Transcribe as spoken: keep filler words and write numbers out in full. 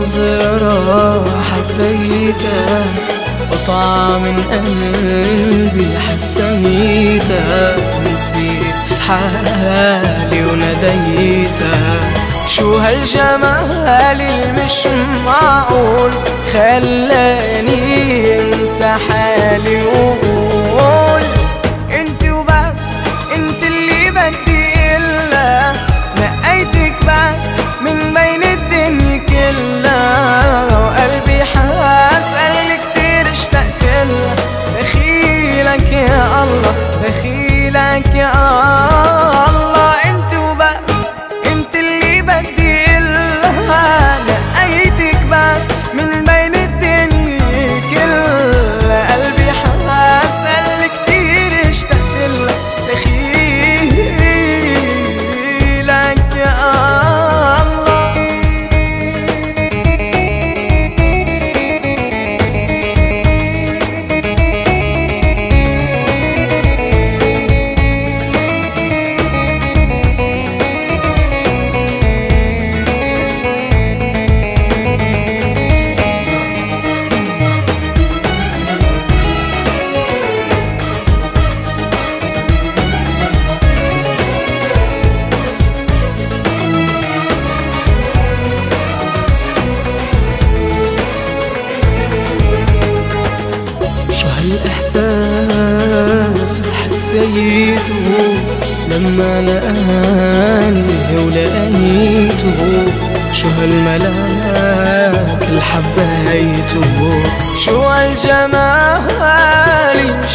نظرة حبيتها قطعة من قلبي حسيتها، نسيت حالي وناديتها. شو هالجمال المش معقول خلاني انسى حالي وقول انت وبس، انت اللي بدي إلا، نقيتك بس من بين الدنيا كلها، وقلبي حاس قلبي كتير اشتقت لها. دخيلك يا الله، دخيلك يا الله، انت وبس، انت اللي بدي إلا، نقيتك بس من بين الدنيا كلها. قلبي حاس قلبي كتير اشتقت لها. دخيلك يا الله. شو هالإحساس حسيته لما لقاني ولقيته، شو هالملاك اللي حبيته، شو هالجمال اللي